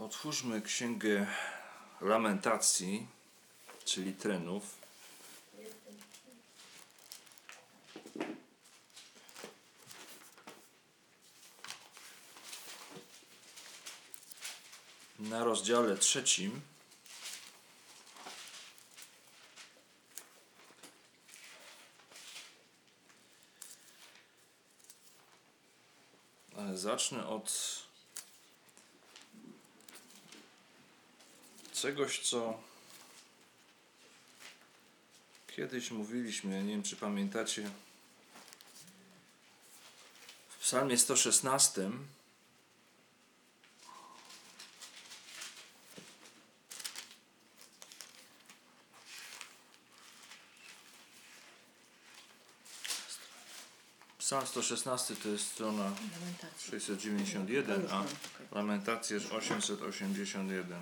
Otwórzmy Księgę Lamentacji, czyli Trenów. Na rozdziale 3. Ale zacznę od czegoś, co kiedyś mówiliśmy, nie wiem czy pamiętacie, w Psalmie 116. Psalm 116 to jest strona 691, a Lamentacje 881.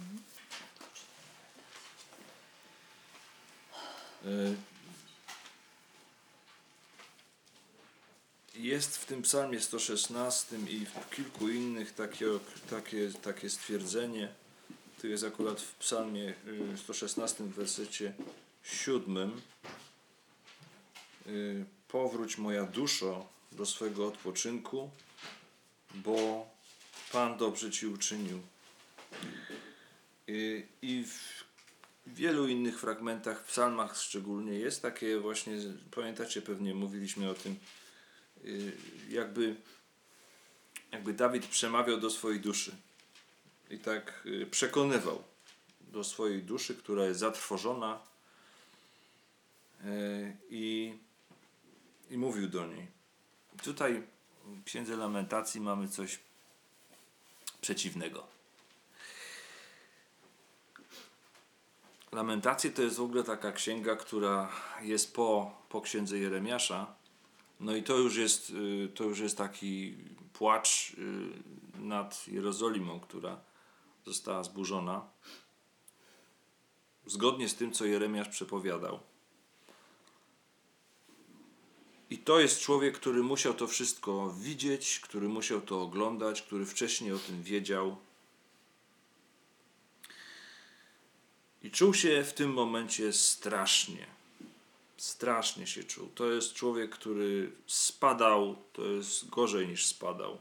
Jest w tym psalmie 116 i w kilku innych takie stwierdzenie. To jest akurat w psalmie 116 w wersecie 7. Powróć moja duszo do swego odpoczynku, bo Pan dobrze Ci uczynił. I w wielu innych fragmentach, w psalmach szczególnie, jest takie właśnie, pamiętacie, pewnie mówiliśmy o tym, jakby Dawid przemawiał do swojej duszy i tak przekonywał do swojej duszy, która jest zatrwożona, i mówił do niej. Tutaj w Księdze Lamentacji mamy coś przeciwnego. Lamentacje to jest w ogóle taka księga, która jest po Księdze Jeremiasza. No i to już jest taki płacz nad Jerozolimą, która została zburzona. Zgodnie z tym, co Jeremiasz przepowiadał. I to jest człowiek, który musiał to wszystko widzieć, który musiał to oglądać, który wcześniej o tym wiedział. I czuł się w tym momencie strasznie. Strasznie się czuł. To jest człowiek, który spadał, to jest gorzej niż spadał.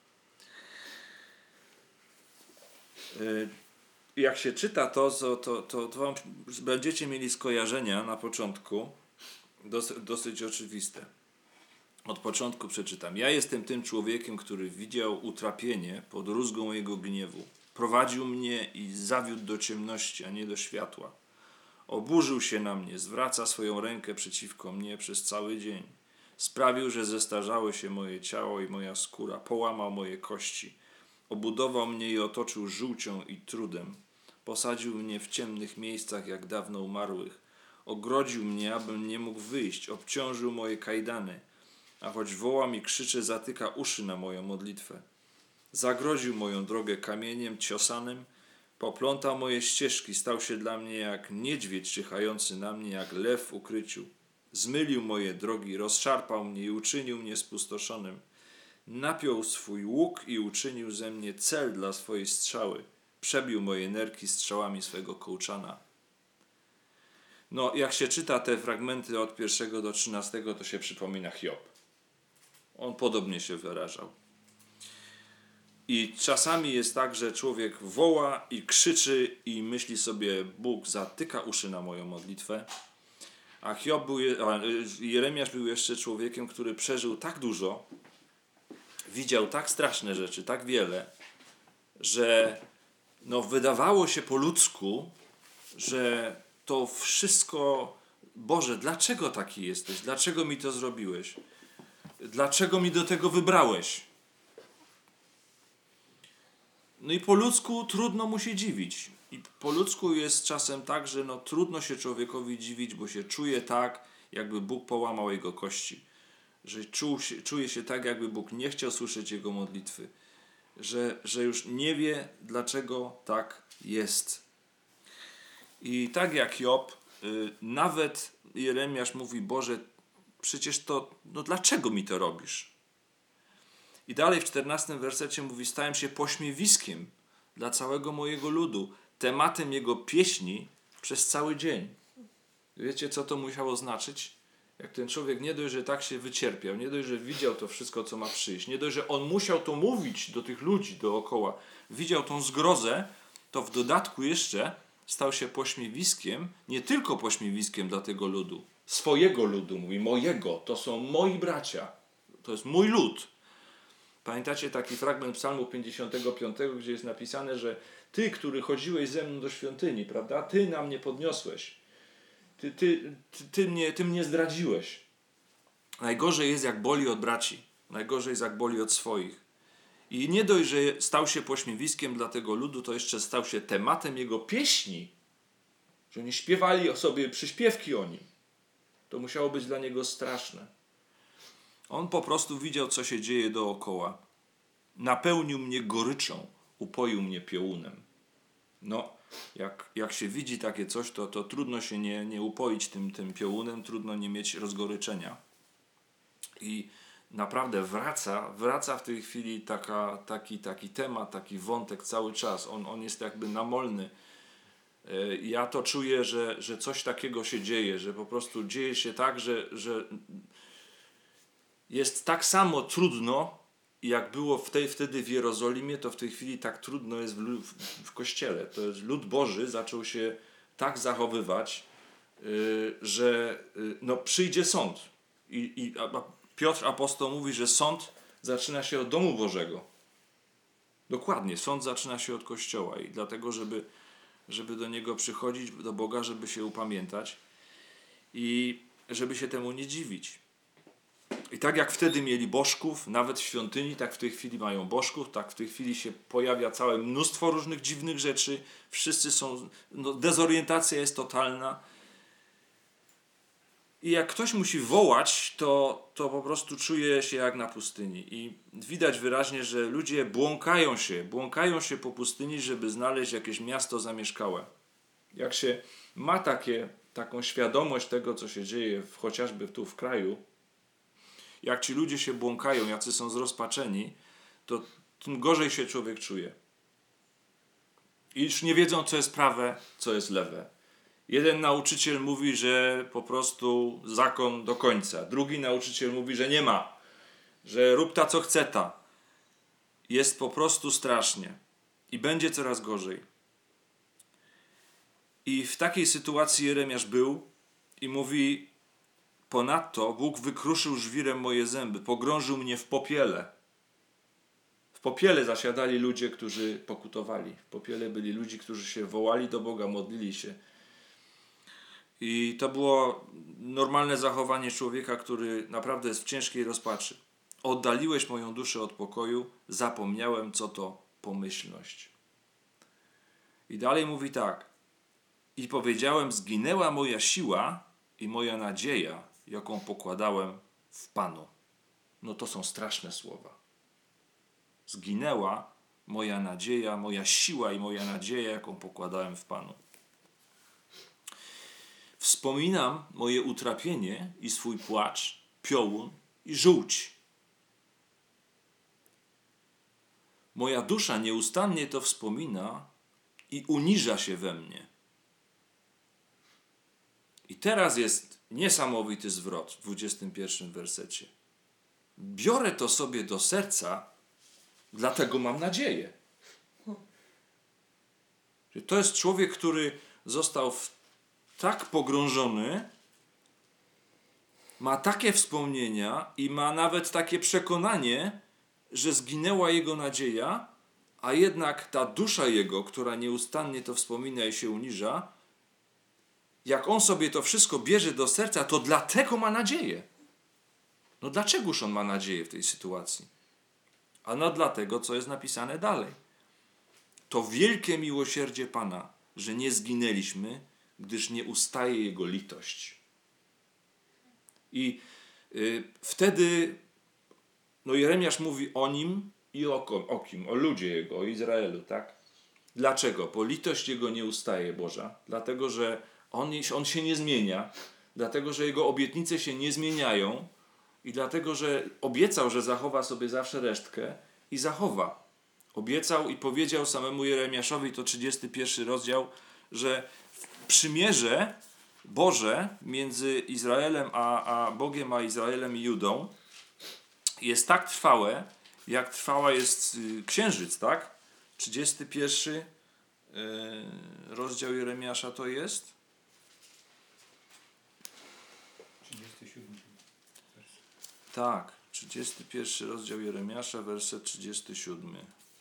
Jak się czyta to wam będziecie mieli skojarzenia na początku, dosyć oczywiste. Od początku przeczytam. Ja jestem tym człowiekiem, który widział utrapienie pod rózgą jego gniewu. Prowadził mnie i zawiódł do ciemności, a nie do światła. Oburzył się na mnie, zwraca swoją rękę przeciwko mnie przez cały dzień. Sprawił, że zestarzały się moje ciało i moja skóra, połamał moje kości. Obudował mnie i otoczył żółcią i trudem. Posadził mnie w ciemnych miejscach jak dawno umarłych. Ogrodził mnie, abym nie mógł wyjść. Obciążył moje kajdany. A choć wołam i krzyczę, zatyka uszy na moją modlitwę. Zagroził moją drogę kamieniem ciosanym, poplątał moje ścieżki, stał się dla mnie jak niedźwiedź czyhający na mnie, jak lew w ukryciu. Zmylił moje drogi, rozszarpał mnie i uczynił mnie spustoszonym. Napiął swój łuk i uczynił ze mnie cel dla swojej strzały. Przebił moje nerki strzałami swego kołczana. No, jak się czyta te fragmenty od 1 do 13, to się przypomina Hiob. On podobnie się wyrażał. I czasami jest tak, że człowiek woła i krzyczy i myśli sobie, Bóg zatyka uszy na moją modlitwę. A Jeremiasz był jeszcze człowiekiem, który przeżył tak dużo, widział tak straszne rzeczy, tak wiele, że wydawało się po ludzku, że to wszystko, Boże, dlaczego taki jesteś? Dlaczego mi to zrobiłeś? Dlaczego mi do tego wybrałeś? No i po ludzku trudno mu się dziwić. I po ludzku jest czasem tak, że trudno się człowiekowi dziwić, bo się czuje tak, jakby Bóg połamał jego kości. Że czuje się tak, jakby Bóg nie chciał słyszeć jego modlitwy. Że już nie wie, dlaczego tak jest. I tak jak Hiob, nawet Jeremiasz mówi, Boże, przecież to, dlaczego mi to robisz? I dalej w 14 wersecie mówi, stałem się pośmiewiskiem dla całego mojego ludu, tematem jego pieśni przez cały dzień. Wiecie, co to musiało znaczyć? Jak ten człowiek nie dość, że tak się wycierpiał, nie dość, że widział to wszystko, co ma przyjść, nie dość, że on musiał to mówić do tych ludzi dookoła, widział tą zgrozę, to w dodatku jeszcze stał się pośmiewiskiem, nie tylko pośmiewiskiem dla tego ludu, swojego ludu, mówi, mojego, to są moi bracia, to jest mój lud. Pamiętacie taki fragment Psalmu 55, gdzie jest napisane, że ty, który chodziłeś ze mną do świątyni, prawda, ty na mnie podniosłeś. Ty mnie zdradziłeś. Najgorzej jest, jak boli od braci. Najgorzej jest, jak boli od swoich. I nie dość, że stał się pośmiewiskiem dla tego ludu, to jeszcze stał się tematem jego pieśni. Że oni śpiewali o sobie przyśpiewki o nim. To musiało być dla niego straszne. On po prostu widział, co się dzieje dookoła. Napełnił mnie goryczą, upoił mnie piołunem. No, jak się widzi takie coś, to trudno się nie upoić tym piołunem, trudno nie mieć rozgoryczenia. I naprawdę wraca w tej chwili taki temat, taki wątek cały czas. On jest jakby namolny. Ja to czuję, że coś takiego się dzieje, że po prostu dzieje się tak, że jest tak samo trudno, jak było wtedy w Jerozolimie, to w tej chwili tak trudno jest w Kościele. To jest lud Boży zaczął się tak zachowywać, że przyjdzie sąd. I Piotr apostoł mówi, że sąd zaczyna się od domu Bożego. Dokładnie, sąd zaczyna się od Kościoła i dlatego, żeby do niego przychodzić, do Boga, żeby się upamiętać i żeby się temu nie dziwić. I tak jak wtedy mieli bożków, nawet w świątyni, tak w tej chwili mają bożków, tak w tej chwili się pojawia całe mnóstwo różnych dziwnych rzeczy. Wszyscy są, dezorientacja jest totalna. I jak ktoś musi wołać, to po prostu czuje się jak na pustyni. I widać wyraźnie, że ludzie błąkają się po pustyni, żeby znaleźć jakieś miasto zamieszkałe. Jak się ma taką świadomość tego, co się dzieje chociażby tu w kraju, jak ci ludzie się błąkają, jacy są zrozpaczeni, to tym gorzej się człowiek czuje. I już nie wiedzą, co jest prawe, co jest lewe. Jeden nauczyciel mówi, że po prostu zakon do końca. Drugi nauczyciel mówi, że nie ma. Że rób ta, co chce ta. Jest po prostu strasznie. I będzie coraz gorzej. I w takiej sytuacji Jeremiasz był i mówi: ponadto Bóg wykruszył żwirem moje zęby, pogrążył mnie w popiele. W popiele zasiadali ludzie, którzy pokutowali. W popiele byli ludzie, którzy się wołali do Boga, modlili się. I to było normalne zachowanie człowieka, który naprawdę jest w ciężkiej rozpaczy. Oddaliłeś moją duszę od pokoju, zapomniałem, co to pomyślność. I dalej mówi tak: i powiedziałem, zginęła moja siła i moja nadzieja, jaką pokładałem w Panu. No to są straszne słowa. Zginęła moja nadzieja, moja siła i moja nadzieja, jaką pokładałem w Panu. Wspominam moje utrapienie i swój płacz, piołun i żółć. Moja dusza nieustannie to wspomina i uniża się we mnie. I teraz jest niesamowity zwrot w 21 wersecie. Biorę to sobie do serca, dlatego mam nadzieję. To jest człowiek, który został tak pogrążony, ma takie wspomnienia i ma nawet takie przekonanie, że zginęła jego nadzieja, a jednak ta dusza jego, która nieustannie to wspomina i się uniża, jak on sobie to wszystko bierze do serca, to dlatego ma nadzieję. No dlaczegoż on ma nadzieję w tej sytuacji? Ano dlatego, co jest napisane dalej. To wielkie miłosierdzie Pana, że nie zginęliśmy, gdyż nie ustaje Jego litość. I wtedy Jeremiasz mówi o nim i o kim? O ludzie Jego, o Izraelu, tak? Dlaczego? Bo litość Jego nie ustaje, Boża. Dlatego, że on się nie zmienia. Dlatego, że Jego obietnice się nie zmieniają. I dlatego, że obiecał, że zachowa sobie zawsze resztkę i zachowa. Obiecał i powiedział samemu Jeremiaszowi, to 31 rozdział, że przymierze Boże między Izraelem a Bogiem, a Izraelem i Judą jest tak trwałe, jak trwała jest księżyc, tak? 31 rozdział Jeremiasza to jest? 37. Tak, 31 rozdział Jeremiasza, werset 37.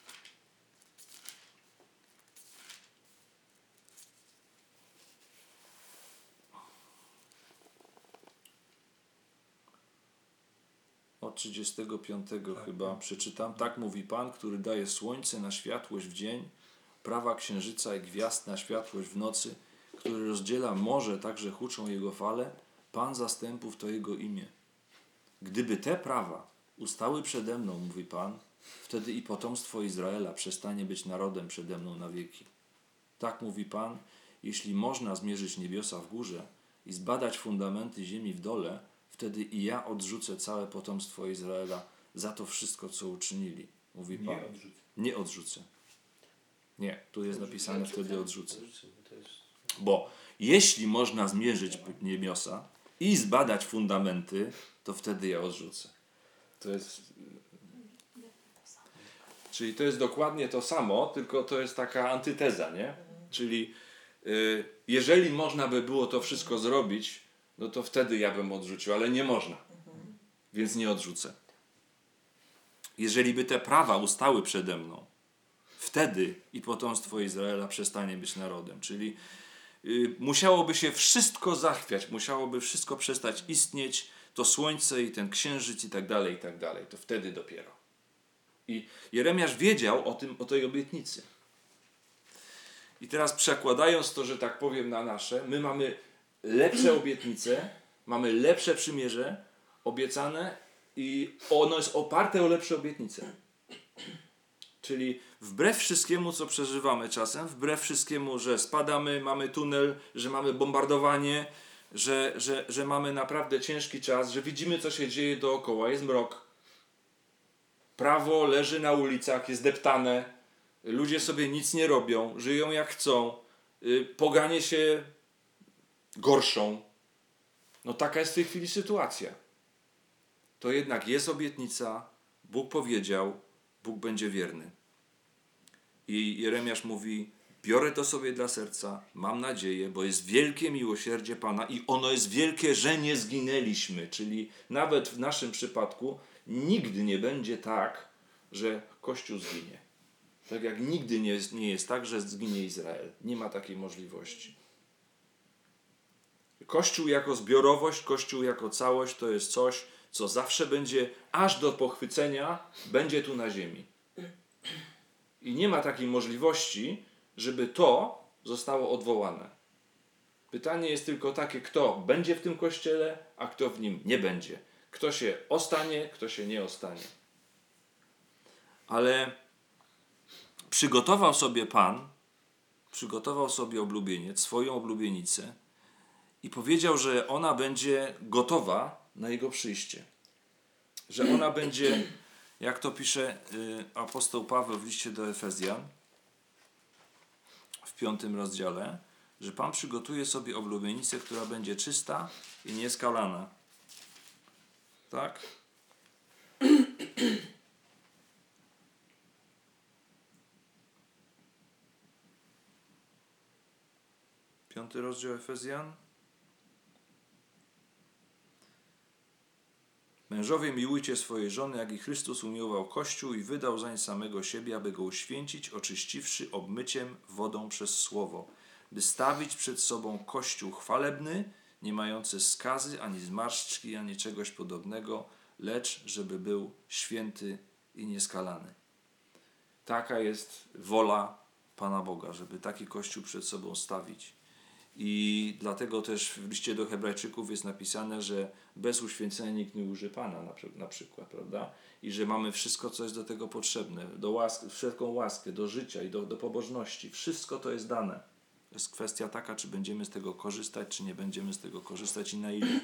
Od 35 chyba przeczytam. Tak mówi Pan, który daje słońce na światłość w dzień, prawa księżyca i gwiazd na światłość w nocy, który rozdziela morze, tak że huczą jego fale. Pan zastępów to jego imię. Gdyby te prawa ustały przede mną, mówi Pan, wtedy i potomstwo Izraela przestanie być narodem przede mną na wieki. Tak mówi Pan, jeśli można zmierzyć niebiosa w górze i zbadać fundamenty ziemi w dole, wtedy i ja odrzucę całe potomstwo Izraela za to wszystko, co uczynili. Mówi Pan. Nie odrzucę. Nie, tu jest napisane wtedy odrzucę. Bo jeśli można zmierzyć niebiosa i zbadać fundamenty, to wtedy ja odrzucę. To jest... Czyli to jest dokładnie to samo, tylko to jest taka antyteza, nie? Czyli jeżeli można by było to wszystko zrobić, no to wtedy ja bym odrzucił, ale nie można. Więc nie odrzucę. Jeżeli by te prawa ustały przede mną, wtedy i potomstwo Izraela przestanie być narodem. Czyli musiałoby się wszystko zachwiać, musiałoby wszystko przestać istnieć, to słońce i ten księżyc i tak dalej, i tak dalej. To wtedy dopiero. I Jeremiasz wiedział o tej obietnicy. I teraz przekładając to, że tak powiem, na nasze, my mamy lepsze obietnice, mamy lepsze przymierze obiecane i ono jest oparte o lepsze obietnice. Czyli wbrew wszystkiemu, co przeżywamy czasem, wbrew wszystkiemu, że spadamy, mamy tunel, że mamy bombardowanie, że mamy naprawdę ciężki czas, że widzimy, co się dzieje dookoła, jest mrok. Prawo leży na ulicach, jest deptane, ludzie sobie nic nie robią, żyją jak chcą, poganie się gorszą. No taka jest w tej chwili sytuacja. To jednak jest obietnica, Bóg powiedział, Bóg będzie wierny. I Jeremiasz mówi, biorę to sobie dla serca, mam nadzieję, bo jest wielkie miłosierdzie Pana i ono jest wielkie, że nie zginęliśmy. Czyli nawet w naszym przypadku nigdy nie będzie tak, że Kościół zginie. Tak jak nigdy nie jest tak, że zginie Izrael. Nie ma takiej możliwości. Kościół jako zbiorowość, Kościół jako całość to jest coś, co zawsze będzie, aż do pochwycenia, będzie tu na ziemi. I nie ma takiej możliwości, żeby to zostało odwołane. Pytanie jest tylko takie, kto będzie w tym Kościele, a kto w nim nie będzie. Kto się ostanie, kto się nie ostanie. Ale przygotował sobie Pan, przygotował sobie oblubieniec, swoją oblubienicę i powiedział, że ona będzie gotowa na jego przyjście. Że ona będzie, jak to pisze apostoł Paweł w liście do Efezjan w 5 rozdziale, że Pan przygotuje sobie oblubienicę, która będzie czysta i nieskalana. Tak? 5 rozdział Efezjan. Mężowie, miłujcie swoje żony, jak i Chrystus umiłował Kościół i wydał zań samego siebie, aby go uświęcić, oczyściwszy obmyciem wodą przez słowo, by stawić przed sobą Kościół chwalebny, nie mający skazy, ani zmarszczki, ani czegoś podobnego, lecz żeby był święty i nieskalany. Taka jest wola Pana Boga, żeby taki Kościół przed sobą stawić. I dlatego też w liście do Hebrajczyków jest napisane, że bez uświęcenia nikt nie ujrzy Pana na przykład, prawda? I że mamy wszystko, co jest do tego potrzebne, wszelką łaskę, do życia i do pobożności. Wszystko to jest dane. To jest kwestia taka, czy będziemy z tego korzystać, czy nie będziemy z tego korzystać i na ile.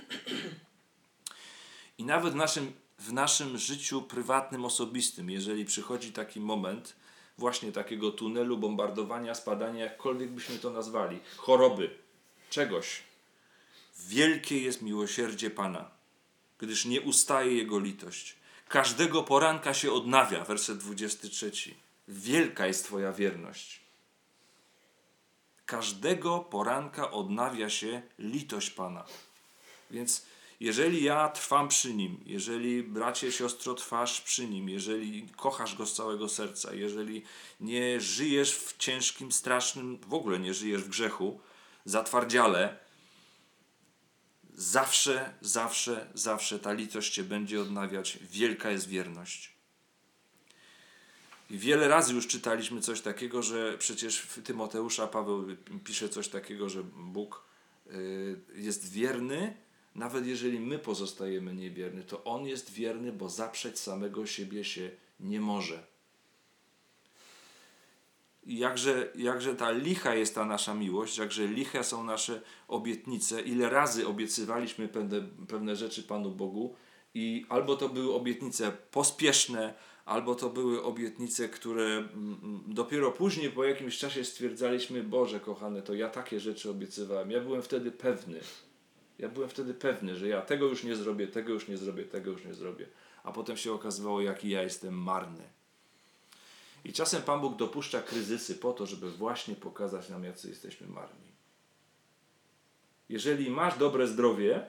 I nawet w naszym życiu prywatnym, osobistym, jeżeli przychodzi taki moment, właśnie takiego tunelu, bombardowania, spadania, jakkolwiek byśmy to nazwali, choroby, czegoś. Wielkie jest miłosierdzie Pana, gdyż nie ustaje Jego litość. Każdego poranka się odnawia, werset 23. Wielka jest Twoja wierność. Każdego poranka odnawia się litość Pana. Więc jeżeli ja trwam przy Nim, jeżeli bracie, siostro trwasz przy Nim, jeżeli kochasz Go z całego serca, jeżeli nie żyjesz w ciężkim, strasznym, w ogóle nie żyjesz w grzechu, zatwardziale, zawsze ta litość Cię będzie odnawiać. Wielka jest wierność. I wiele razy już czytaliśmy coś takiego, że przecież w Tymoteusza Paweł pisze coś takiego, że Bóg jest wierny, nawet jeżeli my pozostajemy niewierni, to On jest wierny, bo zaprzeć samego siebie się nie może. I jakże ta licha jest ta nasza miłość, jakże liche są nasze obietnice, ile razy obiecywaliśmy pewne rzeczy Panu Bogu i albo to były obietnice pospieszne, albo to były obietnice, które dopiero później po jakimś czasie stwierdzaliśmy, Boże kochany, to ja takie rzeczy obiecywałem. Ja byłem wtedy pewny, że ja tego już nie zrobię, tego już nie zrobię, tego już nie zrobię. A potem się okazywało, jaki ja jestem marny. I czasem Pan Bóg dopuszcza kryzysy po to, żeby właśnie pokazać nam, jacy jesteśmy marni. Jeżeli masz dobre zdrowie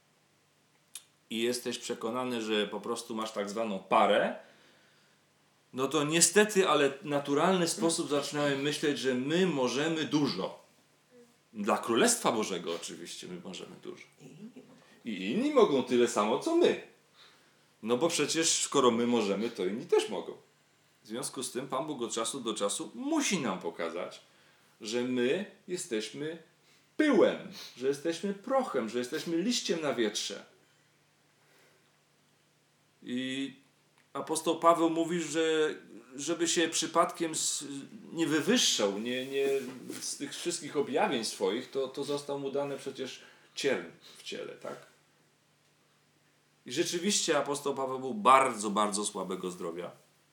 i jesteś przekonany, że po prostu masz tak zwaną parę, no to niestety, ale w naturalny sposób zaczynamy myśleć, że my możemy dużo. Dla Królestwa Bożego oczywiście my możemy dużo. I inni mogą tyle samo, co my. No bo przecież skoro my możemy, to inni też mogą. W związku z tym Pan Bóg od czasu do czasu musi nam pokazać, że my jesteśmy pyłem, że jesteśmy prochem, że jesteśmy liściem na wietrze. I apostoł Paweł mówi, że żeby się przypadkiem nie wywyższał, nie z tych wszystkich objawień swoich, to został mu dany przecież cierń w ciele, tak? I rzeczywiście apostoł Paweł był bardzo, bardzo słabego zdrowia.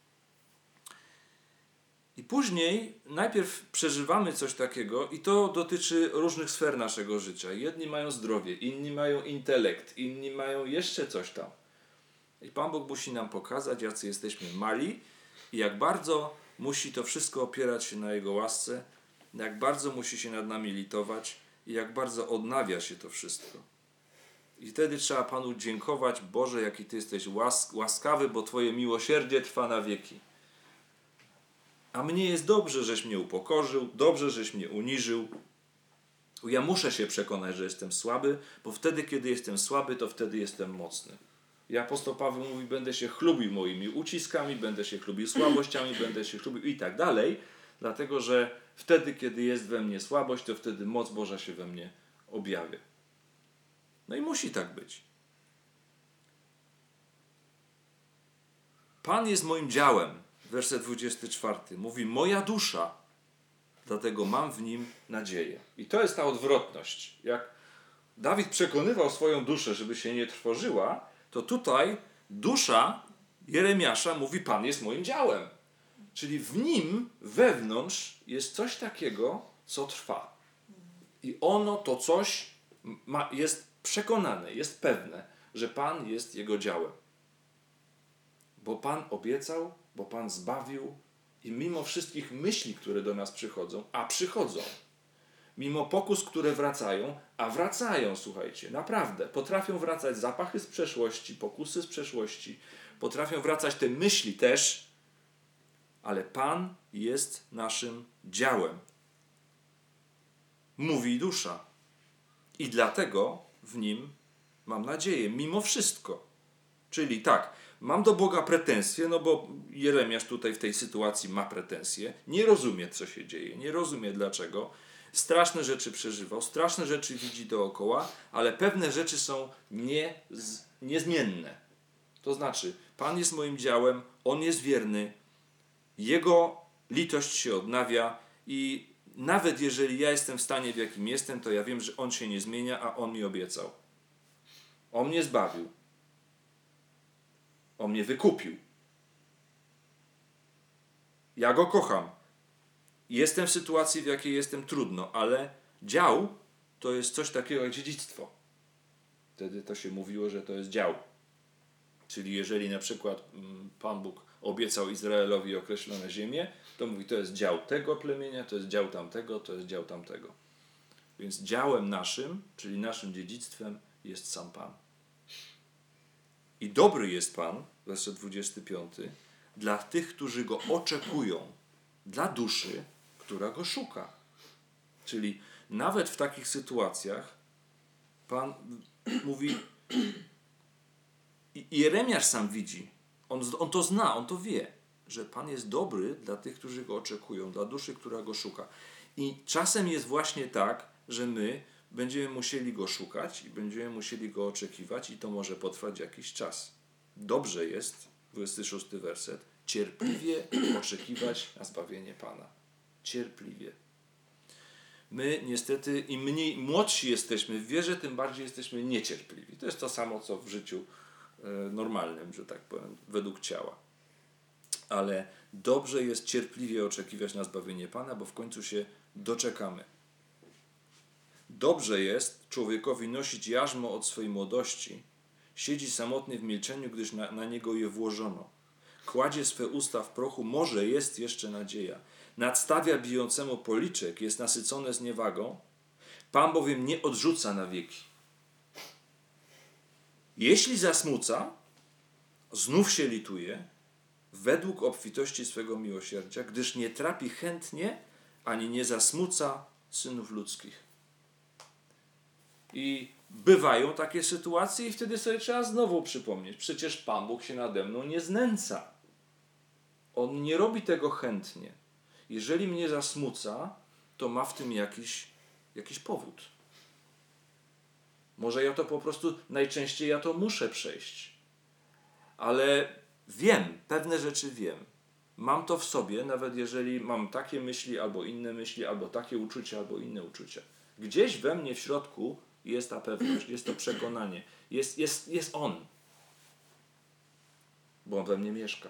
I później najpierw przeżywamy coś takiego i to dotyczy różnych sfer naszego życia. Jedni mają zdrowie, inni mają intelekt, inni mają jeszcze coś tam. I Pan Bóg musi nam pokazać, jacy jesteśmy mali i jak bardzo musi to wszystko opierać się na Jego łasce, jak bardzo musi się nad nami litować i jak bardzo odnawia się to wszystko. I wtedy trzeba Panu dziękować, Boże, jaki Ty jesteś łaskawy, bo Twoje miłosierdzie trwa na wieki. A mnie jest dobrze, żeś mnie upokorzył, dobrze, żeś mnie uniżył. Ja muszę się przekonać, że jestem słaby, bo wtedy, kiedy jestem słaby, to wtedy jestem mocny. I apostoł Paweł mówi, będę się chlubił moimi uciskami, będę się chlubił słabościami, będę się chlubił i tak dalej, dlatego, że wtedy, kiedy jest we mnie słabość, to wtedy moc Boża się we mnie objawia. No i musi tak być. Pan jest moim działem. Werset 24. Mówi, moja dusza, dlatego mam w nim nadzieję. I to jest ta odwrotność. Jak Dawid przekonywał swoją duszę, żeby się nie trwożyła, to tutaj dusza Jeremiasza mówi, Pan jest moim działem. Czyli w nim, wewnątrz jest coś takiego, co trwa. I ono, to coś jest przekonane, jest pewne, że Pan jest jego działem. Bo Pan obiecał, bo Pan zbawił i mimo wszystkich myśli, które do nas przychodzą, a przychodzą, mimo pokus, które wracają, a wracają, słuchajcie, naprawdę, potrafią wracać zapachy z przeszłości, pokusy z przeszłości, potrafią wracać te myśli też, ale Pan jest naszym działem. Mówi dusza. I dlatego w nim mam nadzieję, mimo wszystko. Czyli tak, mam do Boga pretensje, no bo Jeremiasz tutaj w tej sytuacji ma pretensje, nie rozumie, co się dzieje, nie rozumie dlaczego, straszne rzeczy przeżywał, straszne rzeczy widzi dookoła, ale pewne rzeczy są niezmienne. To znaczy, Pan jest moim działem, On jest wierny, Jego litość się odnawia i nawet jeżeli ja jestem w stanie, w jakim jestem, to ja wiem, że On się nie zmienia, a On mi obiecał. On mnie zbawił. On mnie wykupił. Ja Go kocham. Jestem w sytuacji, w jakiej jestem, trudno, ale dział to jest coś takiego jak dziedzictwo. Wtedy to się mówiło, że to jest dział. Czyli jeżeli na przykład Pan Bóg obiecał Izraelowi określone ziemię, to mówi, to jest dział tego plemienia, to jest dział tamtego, to jest dział tamtego. Więc działem naszym, czyli naszym dziedzictwem jest sam Pan. I dobry jest Pan, werset 25, dla tych, którzy Go oczekują, dla duszy, która Go szuka. Czyli nawet w takich sytuacjach Pan mówi, i Jeremiasz sam widzi, on to zna, on to wie, że Pan jest dobry dla tych, którzy Go oczekują, dla duszy, która Go szuka. I czasem jest właśnie tak, że my będziemy musieli Go szukać i będziemy musieli Go oczekiwać i to może potrwać jakiś czas. Dobrze jest, 26 werset, cierpliwie oczekiwać na zbawienie Pana. Cierpliwie. My niestety, im mniej młodsi jesteśmy w wierze, tym bardziej jesteśmy niecierpliwi. To jest to samo, co w życiu normalnym, że tak powiem, według ciała. Ale dobrze jest cierpliwie oczekiwać na zbawienie Pana, bo w końcu się doczekamy. Dobrze jest człowiekowi nosić jarzmo od swojej młodości. Siedzi samotny w milczeniu, gdyż na niego je włożono. Kładzie swe usta w prochu, może jest jeszcze nadzieja. Nadstawia bijącemu policzek, jest nasycone zniewagą. Pan bowiem nie odrzuca na wieki. Jeśli zasmuca, znów się lituje, według obfitości swego miłosierdzia, gdyż nie trapi chętnie, ani nie zasmuca synów ludzkich. I bywają takie sytuacje i wtedy sobie trzeba znowu przypomnieć. Przecież Pan Bóg się nade mną nie znęca. On nie robi tego chętnie. Jeżeli mnie zasmuca, to ma w tym jakiś powód. Może ja to po prostu, najczęściej ja to muszę przejść. Ale wiem, pewne rzeczy wiem. Mam to w sobie, nawet jeżeli mam takie myśli, albo takie uczucia, albo inne uczucia. Gdzieś we mnie w środku jest ta pewność, jest to przekonanie. Jest On. Bo On we mnie mieszka.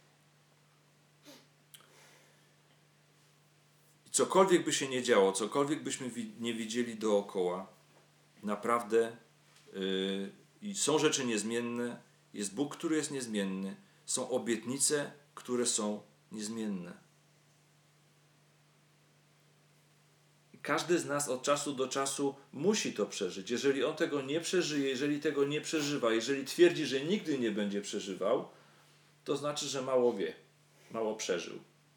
I cokolwiek by się nie działo, cokolwiek byśmy nie widzieli dookoła, naprawdę i są rzeczy niezmienne, jest Bóg, który jest niezmienny, są obietnice, które są niezmienne. I każdy z nas od czasu do czasu musi to przeżyć. Jeżeli on tego nie przeżyje, jeżeli tego nie przeżywa, jeżeli twierdzi, że nigdy nie będzie przeżywał, to znaczy, że mało wie, mało przeżył.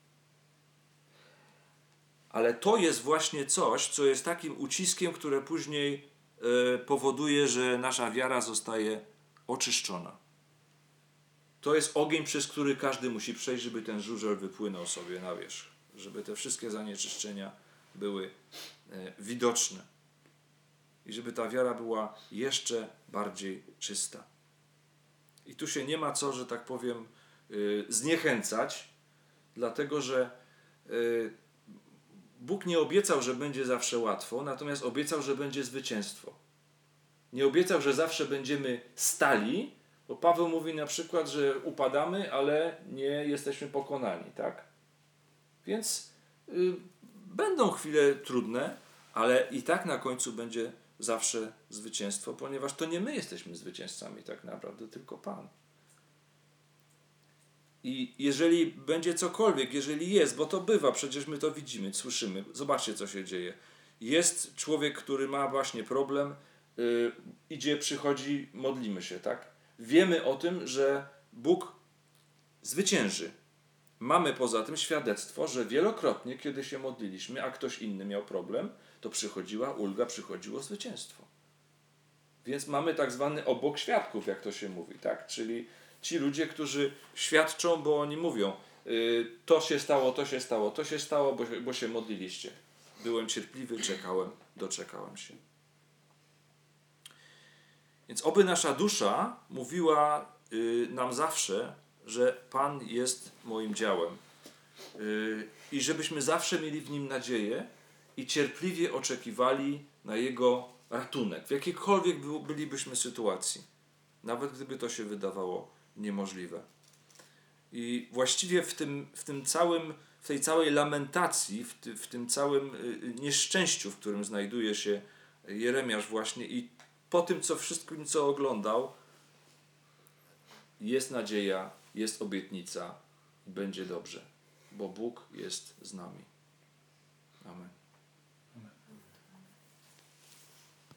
Ale to jest właśnie coś, co jest takim uciskiem, które później powoduje, że nasza wiara zostaje oczyszczona. To jest ogień, przez który każdy musi przejść, żeby ten żużel wypłynął sobie na wierzch. Żeby te wszystkie zanieczyszczenia były widoczne. I żeby ta wiara była jeszcze bardziej czysta. I tu się nie ma co, że tak powiem, zniechęcać, dlatego że Bóg nie obiecał, że będzie zawsze łatwo, natomiast obiecał, że będzie zwycięstwo. Nie obiecał, że zawsze będziemy stali, bo Paweł mówi na przykład, że upadamy, ale nie jesteśmy pokonani, tak? Więc będą chwile trudne, ale i tak na końcu będzie zawsze zwycięstwo, ponieważ to nie my jesteśmy zwycięzcami tak naprawdę, tylko Pan. I jeżeli będzie cokolwiek, jeżeli jest, bo to bywa, przecież my to widzimy, słyszymy, zobaczcie, co się dzieje. Jest człowiek, który ma właśnie problem, idzie, przychodzi, modlimy się, tak? Wiemy o tym, że Bóg zwycięży. Mamy poza tym świadectwo, że wielokrotnie, kiedy się modliliśmy, a ktoś inny miał problem, to przychodziła ulga, przychodziło zwycięstwo. Więc mamy tak zwany obok świadków, jak to się mówi, tak? Czyli ci ludzie, którzy świadczą, bo oni mówią, to się stało, to się stało, to się stało, bo się modliliście. Byłem cierpliwy, czekałem, doczekałem się. Więc oby nasza dusza mówiła nam zawsze, że Pan jest moim działem. I żebyśmy zawsze mieli w Nim nadzieję i cierpliwie oczekiwali na Jego ratunek. W jakiejkolwiek bylibyśmy sytuacji. Nawet gdyby to się wydawało niemożliwe. I właściwie w tej całej lamentacji, w tym całym nieszczęściu, w którym znajduje się Jeremiasz właśnie i po tym, wszystkim, co oglądał, jest nadzieja, jest obietnica i będzie dobrze, bo Bóg jest z nami. Amen.